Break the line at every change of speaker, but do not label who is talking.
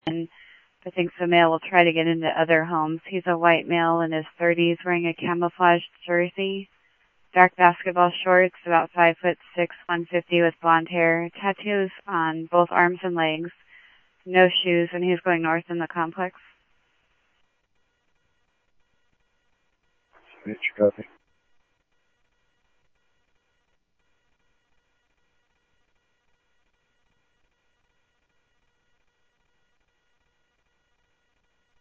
and I think the male will try to get into other homes. He's a white male in his 30s wearing a camouflaged jersey, dark basketball shorts, about 5'6", 150 with blonde hair, tattoos on both arms and legs, no shoes, and he's going north in the complex.
Switch, copy.